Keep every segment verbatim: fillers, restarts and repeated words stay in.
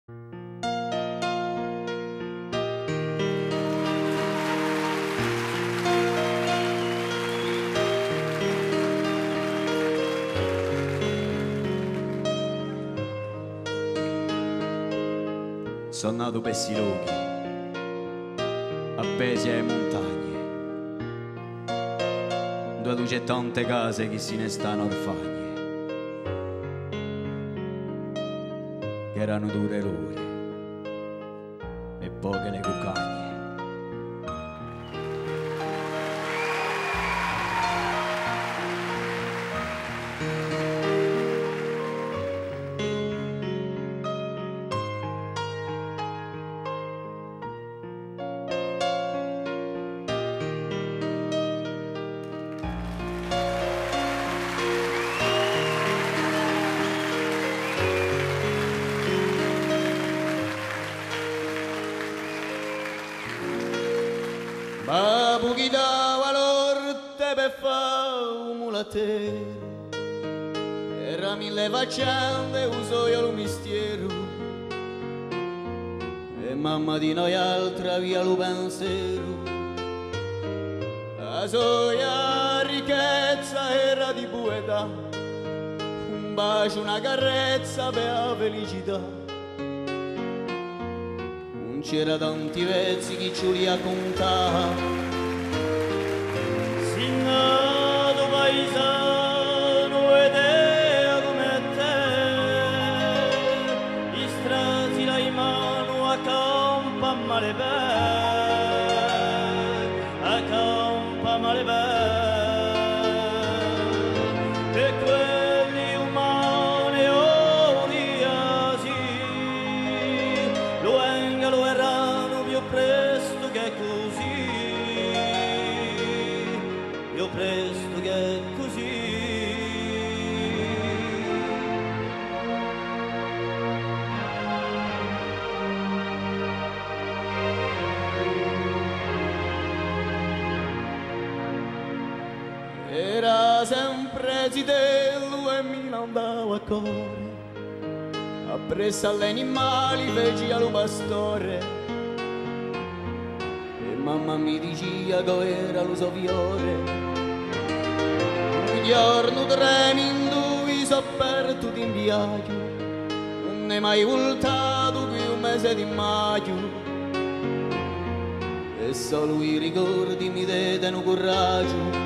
Sono nato per questi luoghi, appesi alle montagne, dove c'è tante case che se ne stanno orfagne, che erano dure l'ore e poche le cucagne. Babu chi dava l'orte per fare un mulatero, era mille faccende, uso io lo mistero, e mamma di noi altra via lo pensiero. La sua ricchezza era di poeta, un bacio, una carezza per la felicità. C'era tanti vezzi che ci li contare. Si nato paesano ed è come te, gli strati la mano a campa a male bene, a campa a male bene, e quelli umani odiasi lo lo erano più presto che così, più presto che così. Era sempre zitello e mi andava a cuore, appresso agli animali feci lo pastore, e mamma mi diceva che era lo soviore. Un giorno tremendo vi so aperto in viaggio, non è mai voltato qui un mese di maggio, e solo i ricordi mi dettano coraggio.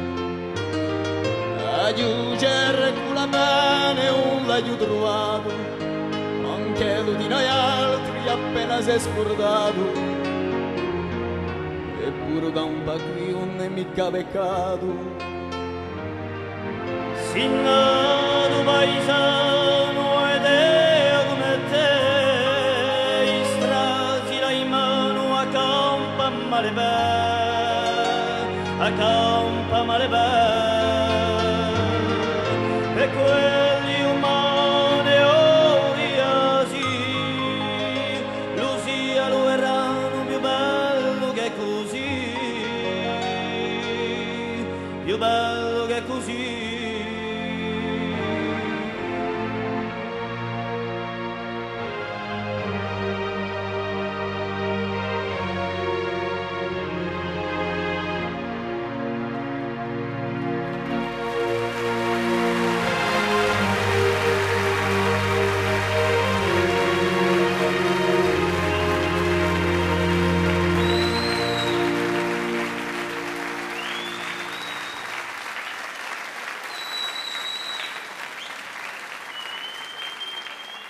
Aiuto cerco la bene, non l'ho trovato, anche lui di noi altri appena si è scordato, eppure campa qui non è mica peccato. Si nato paesano ed è come te, i strati la in mano a campa a male bene, a campa a male bene, e quelli umani odiasi lo sia lo erano più bello che così, più bello che così.